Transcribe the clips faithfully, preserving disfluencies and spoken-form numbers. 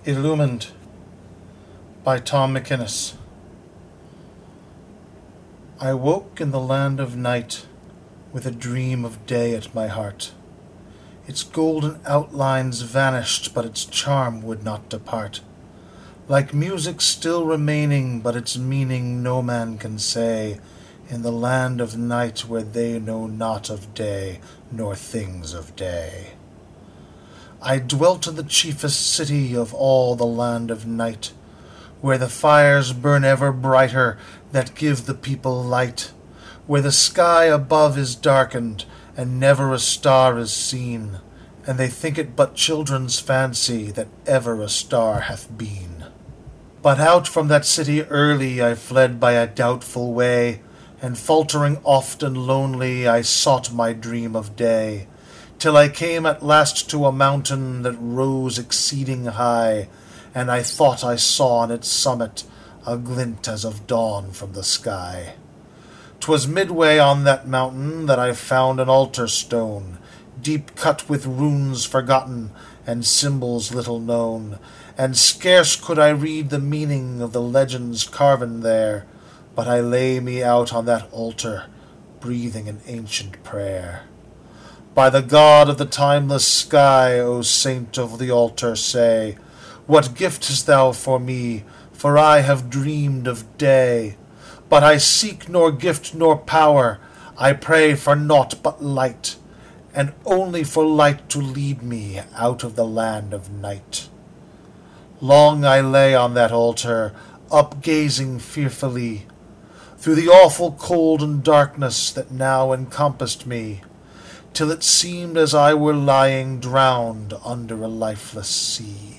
Illumined by Tom McInnes. I woke in the land of night with a dream of day at my heart. Its golden outlines vanished, but its charm would not depart. Like music still remaining, but its meaning no man can say, in the land of night where they know not of day, nor things of day. I dwelt in the chiefest city of all the land of night, where the fires burn ever brighter that give the people light, where the sky above is darkened, and never a star is seen, and they think it but children's fancy that ever a star hath been. But out from that city early I fled by a doubtful way, and faltering oft and lonely I sought my dream of day, till I came at last to a mountain that rose exceeding high, and I thought I saw on its summit a glint as of dawn from the sky. 'Twas midway on that mountain that I found an altar stone, deep cut with runes forgotten and symbols little known, and scarce could I read the meaning of the legends carven there, but I lay me out on that altar, breathing an ancient prayer. By the God of the timeless sky, O saint of the altar, say, what gift hast thou for me, for I have dreamed of day? But I seek nor gift nor power, I pray for naught but light, and only for light to lead me out of the land of night. Long I lay on that altar, up-gazing fearfully, through the awful cold and darkness that now encompassed me, till it seemed as I were lying drowned under a lifeless sea.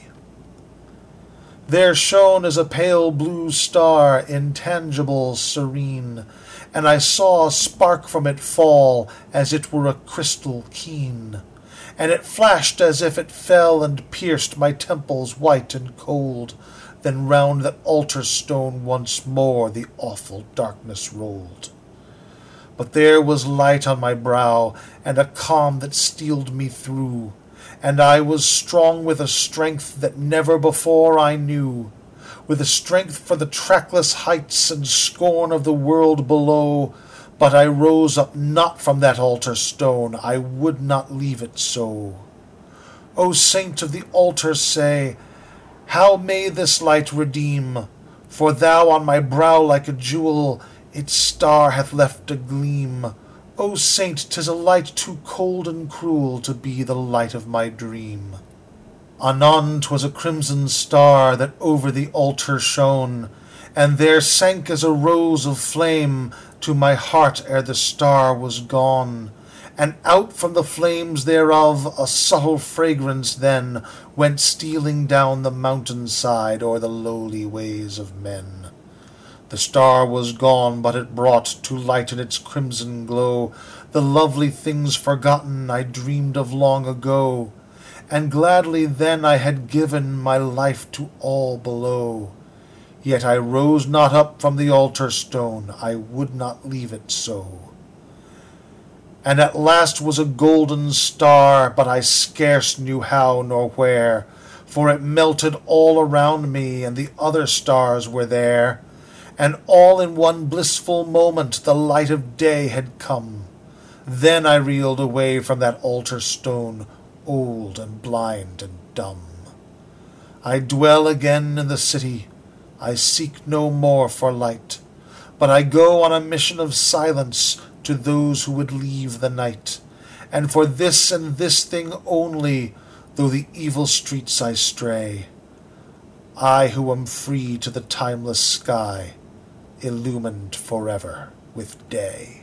There shone as a pale blue star, intangible, serene, and I saw a spark from it fall as it were a crystal keen, and it flashed as if it fell and pierced my temples white and cold. Then round that altar stone once more the awful darkness rolled. But there was light on my brow, and a calm that steeled me through, and I was strong with a strength that never before I knew, with a strength for the trackless heights and scorn of the world below. But I rose up not from that altar stone, I would not leave it so. O saint of the altar, say, how may this light redeem? For thou on my brow like a jewel, its star hath left a gleam. O saint, 'tis a light too cold and cruel to be the light of my dream. Anon 'twas a crimson star that over the altar shone, and there sank as a rose of flame to my heart ere the star was gone. And out from the flames thereof a subtle fragrance then went stealing down the mountain-side o'er the lowly ways of men. The star was gone, but it brought to light in its crimson glow the lovely things forgotten I dreamed of long ago, and gladly then I had given my life to all below. Yet I rose not up from the altar stone, I would not leave it so. And at last was a golden star, but I scarce knew how nor where, for it melted all around me, and the other stars were there, and all in one blissful moment the light of day had come. Then I reeled away from that altar stone, old and blind and dumb. I dwell again in the city, I seek no more for light, but I go on a mission of silence to those who would leave the night, and for this and this thing only, though the evil streets I stray, I who am free to the timeless sky, illumined forever with day.